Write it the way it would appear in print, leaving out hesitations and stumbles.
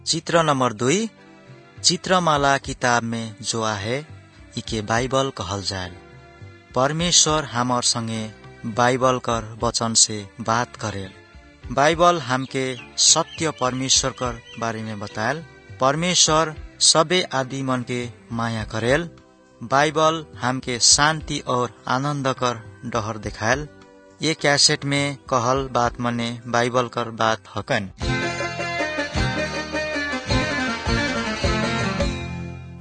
चित्र नंबर 2, चित्रमाला किताब में जो आहे इके बाइबल कहल जाए। परमेश्वर हमार संगे बाइबल कर वचन से बात करेल। बाइबल हमके सत्य परमेश्वर कर बारे में बताएल। परमेश्वर सबे आदि मन के माया करेल। बाइबल हमके शांति और आनंद कर डहर दिखाएल। ये कैसेट में कहल बात मने बाइबल कर बात हकन।